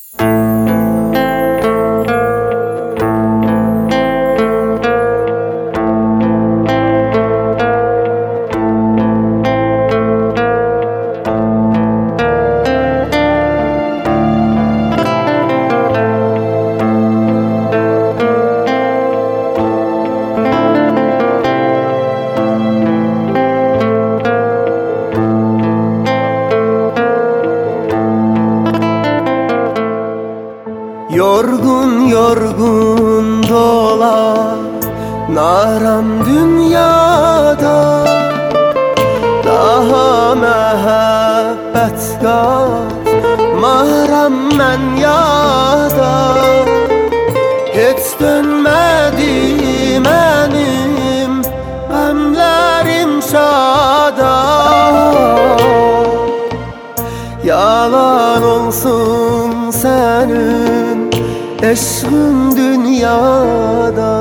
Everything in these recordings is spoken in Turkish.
Yorgun yorgun dolanarım dünyada, daha mehabbet katmaram mən yada. Heç dönmədi mənim qəmlərim şada. Yalan olsun sənin eşqin dünyada.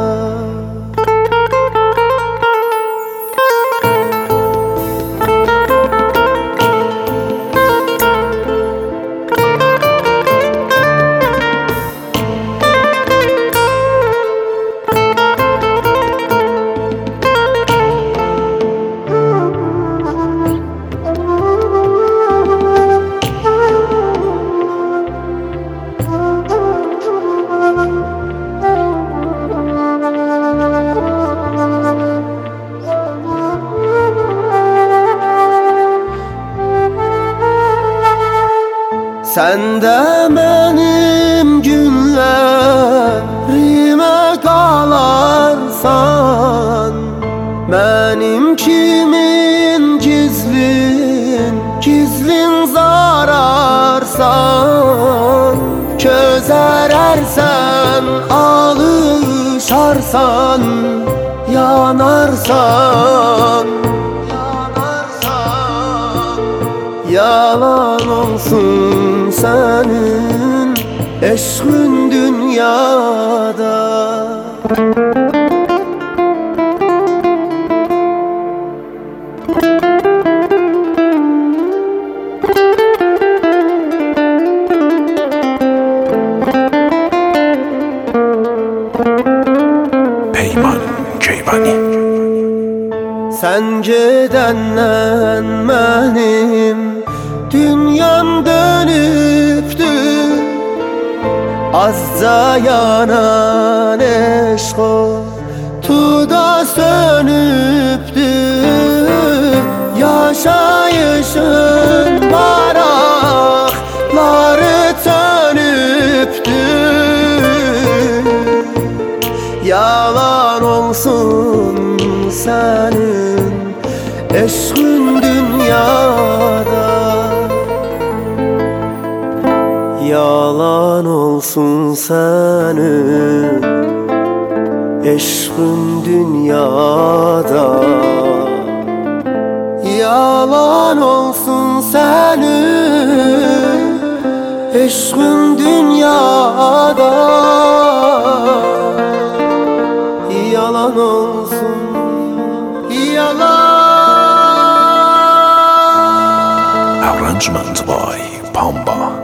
Sen de benim günlerime kalarsan, benim kimin gizlin zararsan, közerersen, alışarsan, yanarsan. Yalan olsun senin eşqin dünyada. Peyman Keybani. Sen gedəndən mənim dünyam dönübdür, azca yanan eşq tuda sönübdür. Yaşayışın maraqları sönübdür. Yalan olsun senin eşqin dünyada. Yalan olsun senin eşqin dünyada. Yalan olsun senin eşqin dünyada. Yalan olsun, yalan. Arrangement by Pamba.